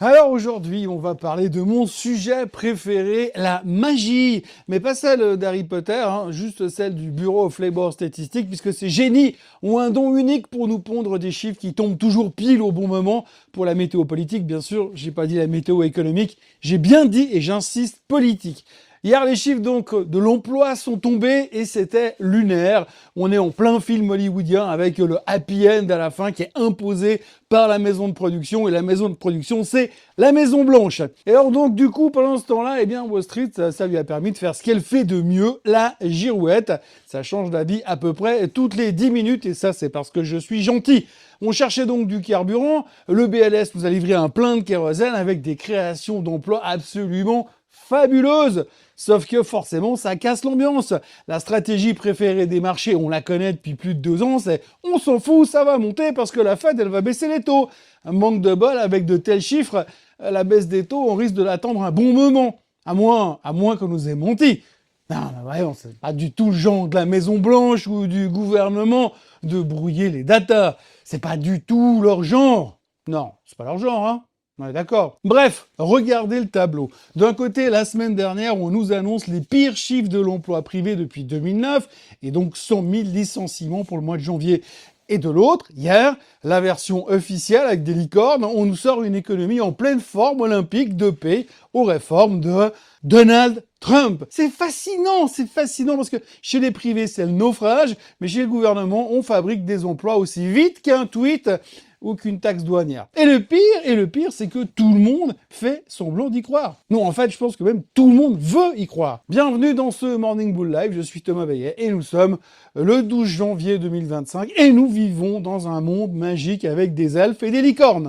Alors aujourd'hui, on va parler de mon sujet préféré, la magie. Mais pas celle d'Harry Potter, hein, juste celle du Bureau of Labor Statistics, puisque ces génies ont un don unique pour nous pondre des chiffres qui tombent toujours pile au bon moment. Pour la météo politique, bien sûr, j'ai pas dit la météo économique, j'ai bien dit, et j'insiste, politique. Hier, les chiffres donc de l'emploi sont tombés et c'était lunaire. On est en plein film hollywoodien avec le happy end à la fin qui est imposé par la maison de production. Et la maison de production, c'est la Maison Blanche. Et alors donc, du coup, pendant ce temps-là, eh bien, Wall Street, ça lui a permis de faire ce qu'elle fait de mieux, la girouette. Ça change d'avis à peu près toutes les 10 minutes et ça, c'est parce que je suis gentil. On cherchait donc du carburant. Le BLS nous a livré un plein de kérosène avec des créations d'emplois absolument fabuleuses. Sauf que forcément, ça casse l'ambiance. La stratégie préférée des marchés, on la connaît depuis plus de 2 ans, c'est on s'en fout, ça va monter parce que la Fed, elle va baisser les taux. Un manque de bol, avec de tels chiffres, la baisse des taux, on risque de l'attendre un bon moment. À moins qu'on nous ait menti. Non, mais voyons, c'est pas du tout le genre de la Maison Blanche ou du gouvernement de brouiller les datas. C'est pas du tout leur genre. Non, c'est pas leur genre, hein. On est d'accord. Bref, regardez le tableau. D'un côté, la semaine dernière, on nous annonce les pires chiffres de l'emploi privé depuis 2009, et donc 100 000 licenciements pour le mois de janvier. Et de l'autre, hier, la version officielle avec des licornes, on nous sort une économie en pleine forme olympique de paix aux réformes de Donald Trump. C'est fascinant parce que chez les privés, c'est le naufrage, mais chez le gouvernement, on fabrique des emplois aussi vite qu'un tweet ou qu'une taxe douanière. Et le pire, c'est que tout le monde fait semblant d'y croire. Non, en fait, je pense que même tout le monde veut y croire. Bienvenue dans ce Morning Bull Live, je suis Thomas Veillet et nous sommes le 12 janvier 2025 et nous vivons dans un monde magique avec des elfes et des licornes.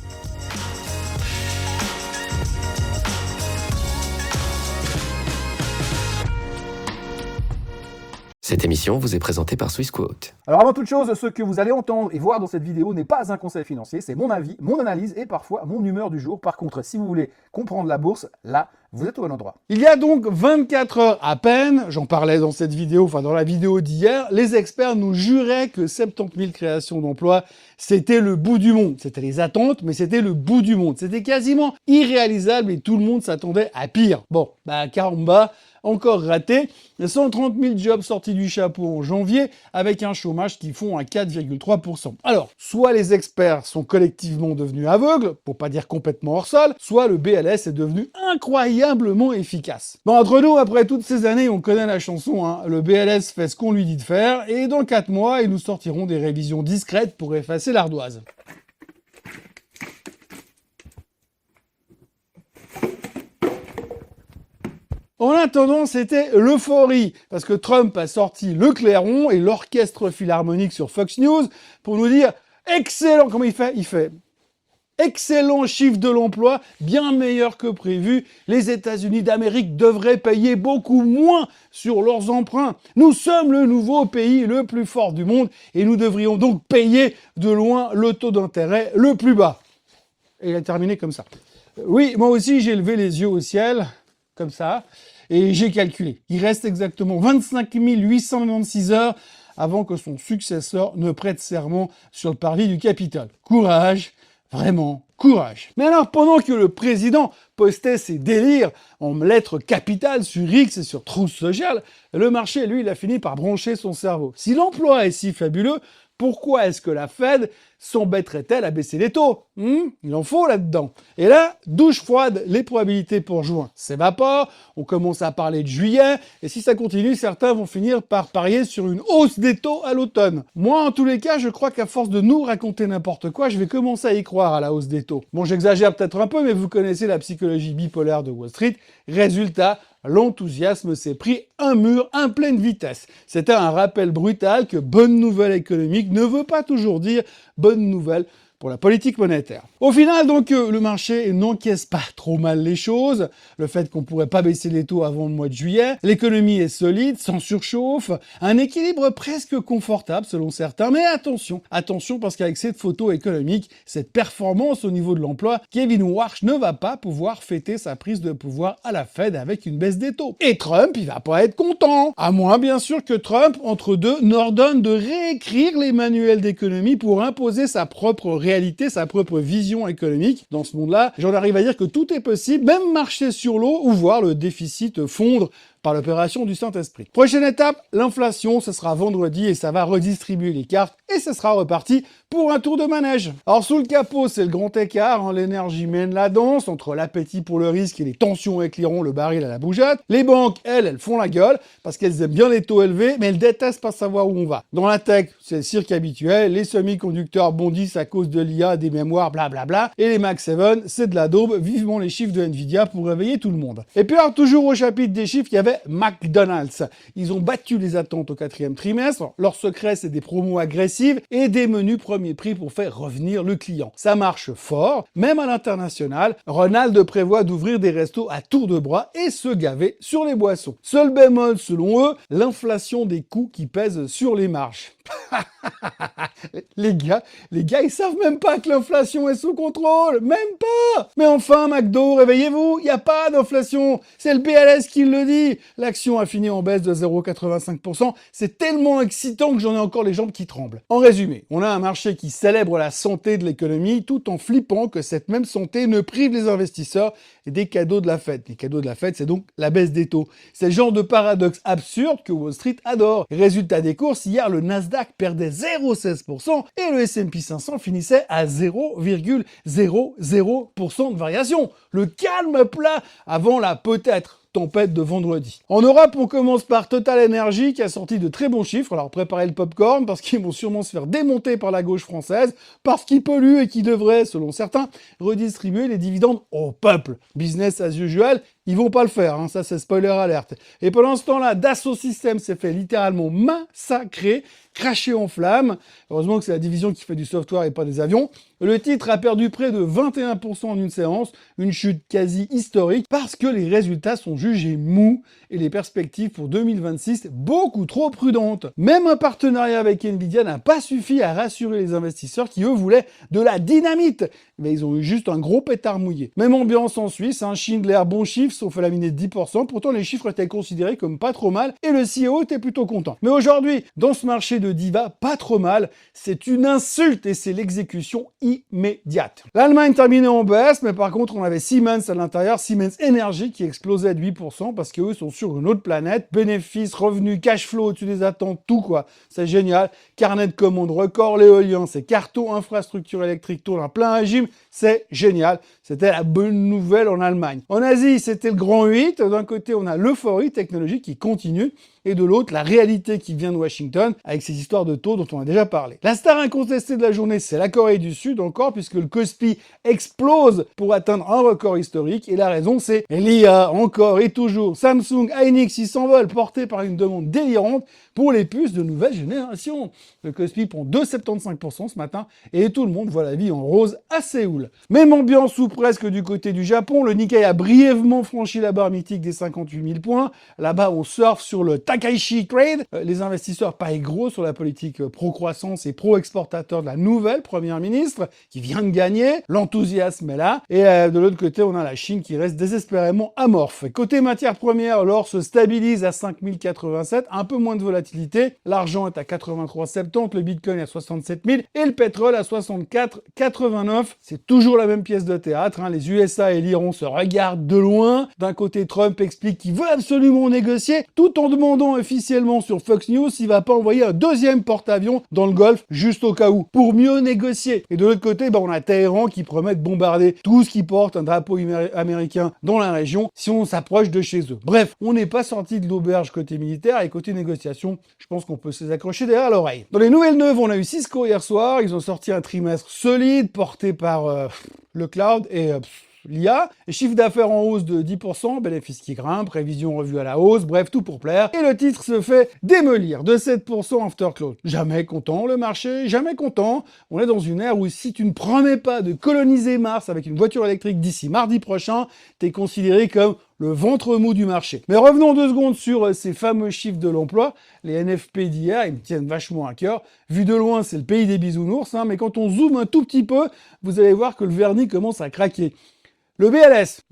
Cette émission vous est présentée par Swissquote. Alors avant toute chose, ce que vous allez entendre et voir dans cette vidéo n'est pas un conseil financier, c'est mon avis, mon analyse et parfois mon humeur du jour. Par contre, si vous voulez comprendre la bourse, là, vous êtes au bon endroit. Il y a donc 24 heures à peine, j'en parlais dans cette vidéo, enfin dans la vidéo d'hier, les experts nous juraient que 70 000 créations d'emplois, c'était le bout du monde. C'était les attentes, mais c'était le bout du monde. C'était quasiment irréalisable et tout le monde s'attendait à pire. Bon, caramba, encore raté. 130 000 jobs sortis du chapeau en janvier avec un chômage qui fond à 4,3%. Alors, soit les experts sont collectivement devenus aveugles, pour pas dire complètement hors sol, soit le BLS est devenu incroyablement efficace. Bon, entre nous, après toutes ces années, on connaît la chanson, hein. Le BLS fait ce qu'on lui dit de faire et dans 4 mois, ils nous sortiront des révisions discrètes pour effacer l'ardoise. En attendant, c'était l'euphorie, parce que Trump a sorti le clairon et l'orchestre philharmonique sur Fox News pour nous dire « Excellent !» Comment il fait excellent chiffre de l'emploi, bien meilleur que prévu. Les États-Unis d'Amérique devraient payer beaucoup moins sur leurs emprunts. Nous sommes le nouveau pays le plus fort du monde et nous devrions donc payer de loin le taux d'intérêt le plus bas. Et il a terminé comme ça. Oui, moi aussi j'ai levé les yeux au ciel, comme ça, et j'ai calculé. Il reste exactement 25 896 heures avant que son successeur ne prête serment sur le parvis du Capitole. Courage! Vraiment, courage. Mais alors, pendant que le président postait ses délires en lettres capitales sur X et sur Truth Social, le marché, lui, il a fini par brancher son cerveau. Si l'emploi est si fabuleux, pourquoi est-ce que la Fed s'embêterait-elle à baisser les taux? Il en faut là-dedans. Et là, douche froide, les probabilités pour juin s'évaporent, on commence à parler de juillet, et si ça continue, certains vont finir par parier sur une hausse des taux à l'automne. Moi, en tous les cas, je crois qu'à force de nous raconter n'importe quoi, je vais commencer à y croire à la hausse des taux. Bon, j'exagère peut-être un peu, mais vous connaissez la psychologie bipolaire de Wall Street. Résultat, l'enthousiasme s'est pris un mur à pleine vitesse. C'était un rappel brutal que bonne nouvelle économique ne veut pas toujours dire bonne nouvelle pour la politique monétaire. Au final, donc, le marché n'encaisse pas trop mal les choses. Le fait qu'on pourrait pas baisser les taux avant le mois de juillet. L'économie est solide, sans surchauffe. Un équilibre presque confortable selon certains. Mais attention, parce qu'avec cette photo économique, cette performance au niveau de l'emploi, Kevin Warsh ne va pas pouvoir fêter sa prise de pouvoir à la Fed avec une baisse des taux. Et Trump, il va pas être content. À moins, bien sûr, que Trump, entre deux, n'ordonne de réécrire les manuels d'économie pour imposer sa propre réalité réalité, sa propre vision économique. Dans ce monde-là, j'en arrive à dire que tout est possible, même marcher sur l'eau ou voir le déficit fondre par l'opération du Saint-Esprit. Prochaine étape, l'inflation, ce sera vendredi et ça va redistribuer les cartes et ce sera reparti pour un tour de manège. Alors sous le capot, c'est le grand écart, hein, l'énergie mène la danse entre l'appétit pour le risque et les tensions éclairant le baril à la bougeotte. Les banques, elles font la gueule parce qu'elles aiment bien les taux élevés, mais elles détestent pas savoir où on va. Dans la tech, c'est le cirque habituel, les semi-conducteurs bondissent à cause de l'IA, des mémoires, blablabla, et les Mac 7, c'est de la daube, vivement les chiffres de Nvidia pour réveiller tout le monde. Et puis alors, toujours au chapitre des chiffres, il y avait McDonald's. Ils ont battu les attentes au 4e trimestre. Leur secret, c'est des promos agressives et des menus premier prix pour faire revenir le client. Ça marche fort, même à l'international. Ronald prévoit d'ouvrir des restos à tour de bras et se gaver sur les boissons. Seul bémol, selon eux, l'inflation des coûts qui pèsent sur les marges. les gars, ils savent même pas que l'inflation est sous contrôle, même pas. Mais enfin, McDo, réveillez-vous, il n'y a pas d'inflation. C'est le BLS qui le dit. L'action a fini en baisse de 0,85%. C'est tellement excitant que j'en ai encore les jambes qui tremblent. En résumé, on a un marché qui célèbre la santé de l'économie tout en flippant que cette même santé ne prive les investisseurs des cadeaux de la fête. Les cadeaux de la fête, c'est donc la baisse des taux. C'est le genre de paradoxe absurde que Wall Street adore. Résultat des courses, hier, le Nasdaq perdait 0,16% et le S&P 500 finissait à 0,00% de variation. Le calme plat avant la peut-être tempête de vendredi. En Europe, on commence par Total Energy qui a sorti de très bons chiffres. Alors préparez le popcorn parce qu'ils vont sûrement se faire démonter par la gauche française parce qu'ils polluent et qu'ils devraient, selon certains, redistribuer les dividendes au peuple. Business as usual, ils vont pas le faire, hein, ça c'est spoiler alerte. Et pendant ce temps-là, Dassault Systèmes s'est fait littéralement massacrer, craché en flammes. Heureusement que c'est la division qui fait du software et pas des avions. Le titre a perdu près de 21% en une séance, une chute quasi historique, parce que les résultats sont jugés mous et les perspectives pour 2026 beaucoup trop prudentes. Même un partenariat avec Nvidia n'a pas suffi à rassurer les investisseurs qui, eux, voulaient de la dynamite. Mais ils ont eu juste un gros pétard mouillé. Même ambiance en Suisse, hein, Schindler, bon chiffre, sauf à la minute 10%. Pourtant, les chiffres étaient considérés comme pas trop mal et le CEO était plutôt content. Mais aujourd'hui, dans ce marché de diva, pas trop mal, c'est une insulte et c'est l'exécution immédiate. L'Allemagne terminait en baisse, mais par contre, on avait Siemens à l'intérieur, Siemens Energy qui explosait de 8% parce qu'eux sont sur une autre planète. Bénéfices, revenus, cash flow au-dessus des attentes, tout quoi. C'est génial. Carnet de commandes record, l'éolien, c'est carton, infrastructure électrique tourne en plein régime. C'est génial. C'était la bonne nouvelle en Allemagne. En Asie, c'était le grand 8. D'un côté, on a l'euphorie technologique qui continue. Et de l'autre, la réalité qui vient de Washington avec ces histoires de taux dont on a déjà parlé. La star incontestée de la journée, c'est la Corée du Sud encore, puisque le Kospi explose pour atteindre un record historique. Et la raison, c'est l'IA, encore et toujours. Samsung, Hynix, ils s'envolent, portés par une demande délirante pour les puces de nouvelle génération. Le Kospi prend 2,75% ce matin et tout le monde voit la vie en rose à Séoul. Même ambiance ou presque du côté du Japon, le Nikkei a brièvement franchi la barre mythique des 58 000 points. Là-bas, on surfe sur le Takaishi Trade. Les investisseurs paient gros sur la politique pro-croissance et pro-exportateur de la nouvelle première ministre qui vient de gagner. L'enthousiasme est là. Et de l'autre côté, on a la Chine qui reste désespérément amorphe. Côté matières premières, l'or se stabilise à 5087, un peu moins de volatilité. L'argent est à 83,70, le Bitcoin à 67 000 et le pétrole à 64,89. C'est toujours la même pièce de théâtre. Hein. Les USA et l'Iran se regardent de loin. D'un côté, Trump explique qu'il veut absolument négocier, tout en demandant officiellement sur Fox News s'il va pas envoyer un deuxième porte-avions dans le Golfe, juste au cas où, pour mieux négocier. Et de l'autre côté, on a Téhéran qui promet de bombarder tout ce qui porte un drapeau américain dans la région si on s'approche de chez eux. Bref, on n'est pas sorti de l'auberge côté militaire et côté négociation, je pense qu'on peut se les accrocher derrière l'oreille. Dans les nouvelles neuves, on a eu Cisco hier soir, ils ont sorti un trimestre solide porté par le cloud et l'IA, chiffre d'affaires en hausse de 10%, bénéfices qui grimpent, prévision revue à la hausse, bref, tout pour plaire. Et le titre se fait démolir de 7% after close. Jamais content, le marché, jamais content. On est dans une ère où si tu ne promets pas de coloniser Mars avec une voiture électrique d'ici mardi prochain, t'es considéré comme le ventre mou du marché. Mais revenons 2 secondes sur ces fameux chiffres de l'emploi. Les NFP d'hier, ils me tiennent vachement à cœur. Vu de loin, c'est le pays des bisounours, hein, mais quand on zoome un tout petit peu, vous allez voir que le vernis commence à craquer. Le BLS, oui,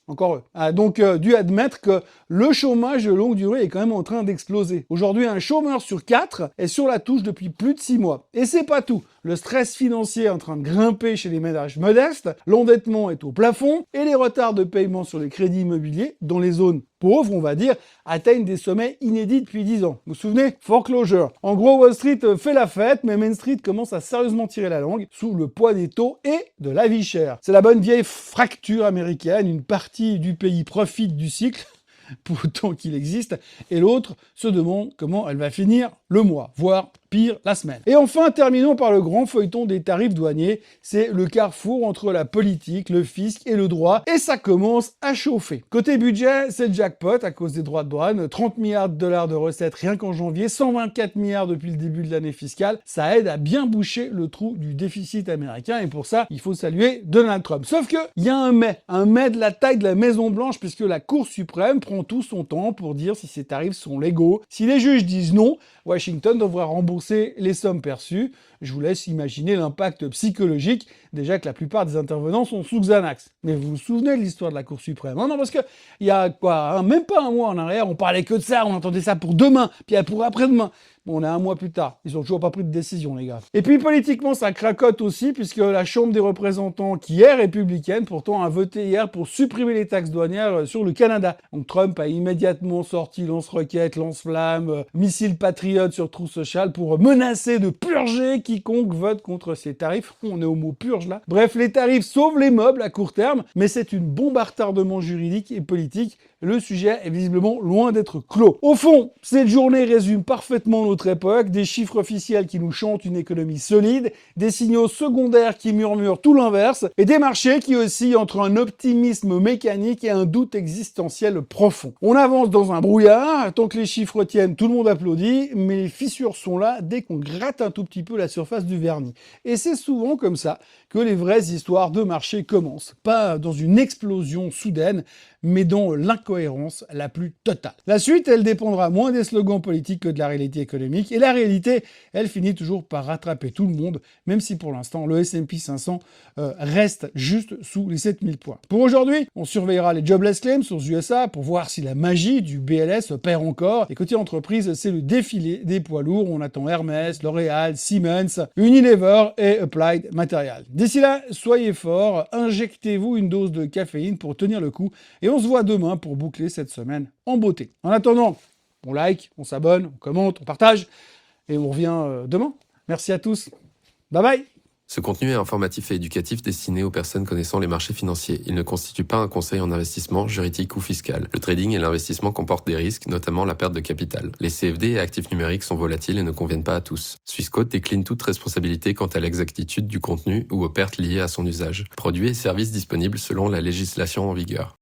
encore eux. A donc dû admettre que le chômage de longue durée est quand même en train d'exploser. Aujourd'hui, un chômeur sur 4 est sur la touche depuis plus de 6 mois. Et c'est pas tout. Le stress financier est en train de grimper chez les ménages modestes, l'endettement est au plafond et les retards de paiement sur les crédits immobiliers dans les zones pauvres, on va dire, atteignent des sommets inédits depuis 10 ans. Vous vous souvenez? Foreclosure. En gros, Wall Street fait la fête, mais Main Street commence à sérieusement tirer la langue sous le poids des taux et de la vie chère. C'est la bonne vieille fracture américaine, une partie du pays profite du cycle, pour autant qu'il existe, et l'autre se demande comment elle va finir le mois, voire pire, la semaine. Et enfin, terminons par le grand feuilleton des tarifs douaniers. C'est le carrefour entre la politique, le fisc et le droit, et ça commence à chauffer. Côté budget, c'est le jackpot à cause des droits de douane, 30 milliards de dollars de recettes rien qu'en janvier, 124 milliards depuis le début de l'année fiscale, ça aide à bien boucher le trou du déficit américain, et pour ça, il faut saluer Donald Trump. Sauf que, il y a un mais de la taille de la Maison Blanche, puisque la Cour suprême prend tout son temps pour dire si ces tarifs sont légaux. Si les juges disent non, Washington devra rembourser les sommes perçues. Je vous laisse imaginer l'impact psychologique, déjà que la plupart des intervenants sont sous Xanax. Mais vous vous souvenez de l'histoire de la Cour suprême? Non, parce que il y a quoi, même pas un mois en arrière, on parlait que de ça, on entendait ça pour demain, puis pour après-demain. Bon, on est un mois plus tard. Ils ont toujours pas pris de décision, les gars. Et puis, politiquement, ça cracote aussi, puisque la Chambre des représentants, qui est républicaine, pourtant a voté hier pour supprimer les taxes douanières sur le Canada. Donc, Trump a immédiatement sorti lance-roquettes, lance-flammes, missiles patriotes sur Truth Social pour menacer de purger quiconque vote contre ces tarifs. On est au mot purge, là. Bref, les tarifs sauvent les meubles à court terme, mais c'est une bombe à retardement juridique et politique. Le sujet est visiblement loin d'être clos. Au fond, cette journée résume parfaitement notre époque, des chiffres officiels qui nous chantent une économie solide, des signaux secondaires qui murmurent tout l'inverse, et des marchés qui oscillent entre un optimisme mécanique et un doute existentiel profond. On avance dans un brouillard, tant que les chiffres tiennent, tout le monde applaudit, mais les fissures sont là dès qu'on gratte un tout petit peu la surface du vernis. Et c'est souvent comme ça que les vraies histoires de marché commencent. Pas dans une explosion soudaine, mais dans l'incohérence la plus totale. La suite, elle dépendra moins des slogans politiques que de la réalité économique, et la réalité, elle finit toujours par rattraper tout le monde, même si pour l'instant, le S&P 500 reste juste sous les 7000 points. Pour aujourd'hui, on surveillera les jobless claims aux USA pour voir si la magie du BLS opère encore, et côté entreprise, c'est le défilé des poids lourds. On attend Hermès, L'Oréal, Siemens, Unilever et Applied Materials. D'ici là, soyez forts, injectez-vous une dose de caféine pour tenir le coup, et on se voit demain pour boucler cette semaine en beauté. En attendant, on like, on s'abonne, on commente, on partage, et on revient demain. Merci à tous. Bye bye. Ce contenu est informatif et éducatif destiné aux personnes connaissant les marchés financiers. Il ne constitue pas un conseil en investissement, juridique ou fiscal. Le trading et l'investissement comportent des risques, notamment la perte de capital. Les CFD et actifs numériques sont volatiles et ne conviennent pas à tous. Swissquote décline toute responsabilité quant à l'exactitude du contenu ou aux pertes liées à son usage. Produits et services disponibles selon la législation en vigueur.